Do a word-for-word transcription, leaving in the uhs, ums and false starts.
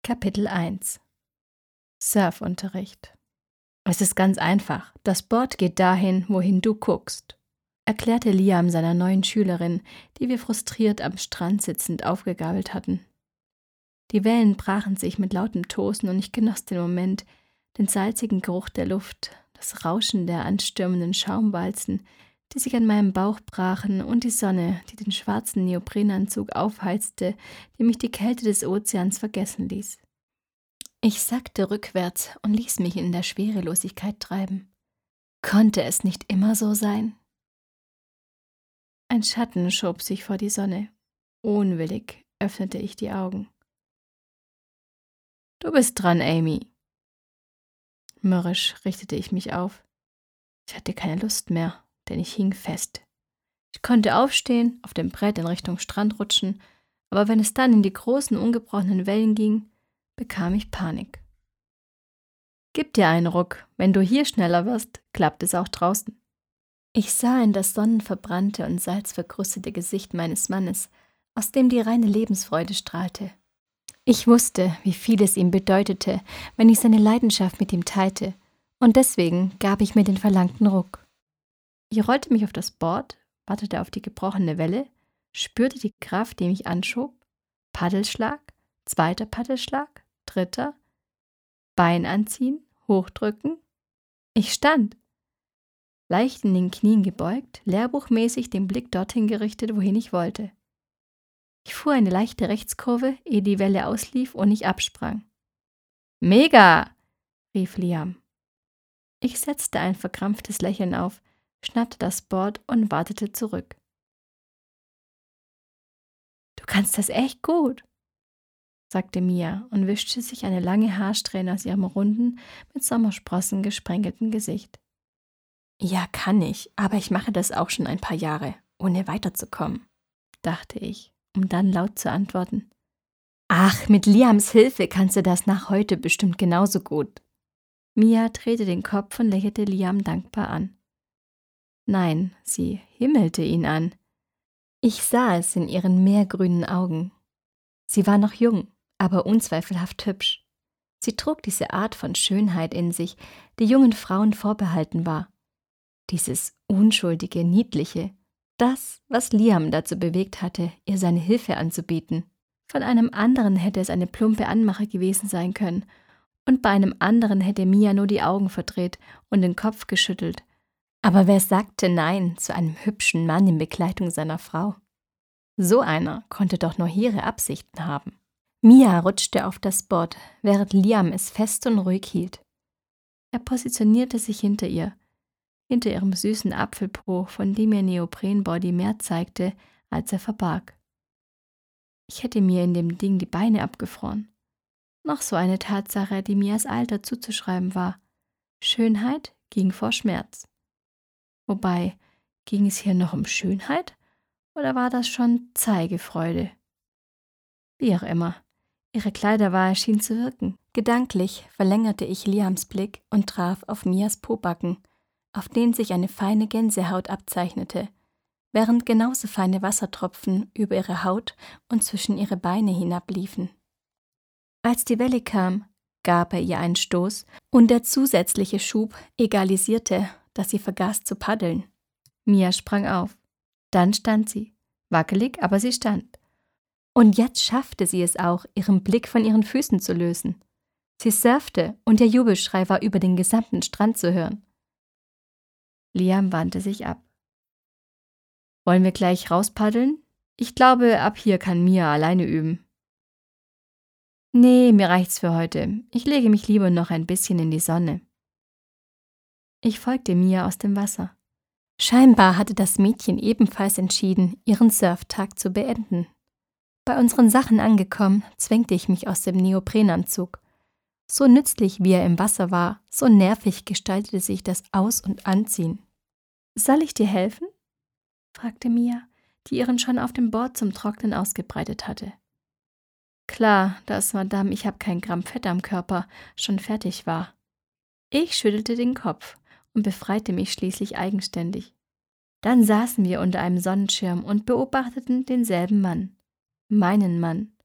Kapitel eins Surfunterricht. Es ist ganz einfach. Das Board geht dahin, wohin du guckst, erklärte Liam seiner neuen Schülerin, die wir frustriert am Strand sitzend aufgegabelt hatten. Die Wellen brachen sich mit lautem Tosen und ich genoss den Moment, den salzigen Geruch der Luft, das Rauschen der anstürmenden Schaumwalzen, die sich an meinem Bauch brachen, und die Sonne, die den schwarzen Neoprenanzug aufheizte, die mich die Kälte des Ozeans vergessen ließ. Ich sackte rückwärts und ließ mich in der Schwerelosigkeit treiben. Konnte es nicht immer so sein? Ein Schatten schob sich vor die Sonne. Unwillig öffnete ich die Augen. »Du bist dran, Amy.« Mürrisch richtete ich mich auf. Ich hatte keine Lust mehr, denn ich hing fest. Ich konnte aufstehen, auf dem Brett in Richtung Strand rutschen, aber wenn es dann in die großen, ungebrochenen Wellen ging, bekam ich Panik. »Gib dir einen Ruck. Wenn du hier schneller wirst, klappt es auch draußen.« Ich sah in das sonnenverbrannte und salzverkrustete Gesicht meines Mannes, aus dem die reine Lebensfreude strahlte. Ich wusste, wie viel es ihm bedeutete, wenn ich seine Leidenschaft mit ihm teilte, und deswegen gab ich mir den verlangten Ruck. Ich rollte mich auf das Board, wartete auf die gebrochene Welle, spürte die Kraft, die mich anschob, Paddelschlag, zweiter Paddelschlag, dritter, Bein anziehen, hochdrücken. Ich stand, leicht in den Knien gebeugt, lehrbuchmäßig den Blick dorthin gerichtet, wohin ich wollte. Ich fuhr eine leichte Rechtskurve, ehe die Welle auslief und ich absprang. »Mega!« rief Liam. Ich setzte ein verkrampftes Lächeln auf, schnappte das Board und wartete zurück. »Du kannst das echt gut«, sagte Mia und wischte sich eine lange Haarsträhne aus ihrem runden, mit Sommersprossen gesprenkelten Gesicht. »Ja, kann ich, aber ich mache das auch schon ein paar Jahre, ohne weiterzukommen«, dachte ich, um dann laut zu antworten. »Ach, mit Liams Hilfe kannst du das nach heute bestimmt genauso gut.« Mia drehte den Kopf und lächelte Liam dankbar an. Nein, sie himmelte ihn an. Ich sah es in ihren meergrünen Augen. Sie war noch jung, aber unzweifelhaft hübsch. Sie trug diese Art von Schönheit in sich, die jungen Frauen vorbehalten war. Dieses unschuldige, niedliche, das, was Liam dazu bewegt hatte, ihr seine Hilfe anzubieten. Von einem anderen hätte es eine plumpe Anmache gewesen sein können, und bei einem anderen hätte Mia nur die Augen verdreht und den Kopf geschüttelt. Aber wer sagte Nein zu einem hübschen Mann in Begleitung seiner Frau? So einer konnte doch nur hehre Absichten haben. Mia rutschte auf das Board, während Liam es fest und ruhig hielt. Er positionierte sich hinter ihr, hinter ihrem süßen Apfelpo, von dem ihr Neoprenbody mehr zeigte, als er verbarg. Ich hätte mir in dem Ding die Beine abgefroren. Noch so eine Tatsache, die Mias Alter zuzuschreiben war. Schönheit ging vor Schmerz. Wobei, ging es hier noch um Schönheit oder war das schon Zeigefreude? Wie auch immer, ihre Kleiderwahl schien zu wirken. Gedanklich verlängerte ich Liams Blick und traf auf Mias Pobacken, auf denen sich eine feine Gänsehaut abzeichnete, während genauso feine Wassertropfen über ihre Haut und zwischen ihre Beine hinabliefen. Als die Welle kam, gab er ihr einen Stoß und der zusätzliche Schub egalisierte, dass sie vergaß zu paddeln. Mia sprang auf. Dann stand sie. Wackelig, aber sie stand. Und jetzt schaffte sie es auch, ihren Blick von ihren Füßen zu lösen. Sie surfte und ihr Jubelschrei war über den gesamten Strand zu hören. Liam wandte sich ab. »Wollen wir gleich rauspaddeln? Ich glaube, ab hier kann Mia alleine üben.« »Nee, mir reicht's für heute. Ich lege mich lieber noch ein bisschen in die Sonne.« Ich folgte Mia aus dem Wasser. Scheinbar hatte das Mädchen ebenfalls entschieden, ihren Surftag zu beenden. Bei unseren Sachen angekommen, zwängte ich mich aus dem Neoprenanzug. So nützlich wie er im Wasser war, so nervig gestaltete sich das Aus- und Anziehen. »Soll ich dir helfen?« fragte Mia, die ihren schon auf dem Board zum Trocknen ausgebreitet hatte. Klar, dass Madame, ich hab kein Gramm Fett am Körper, schon fertig war. Ich schüttelte den Kopf und befreite mich schließlich eigenständig. Dann saßen wir unter einem Sonnenschirm und beobachteten denselben Mann. Meinen Mann.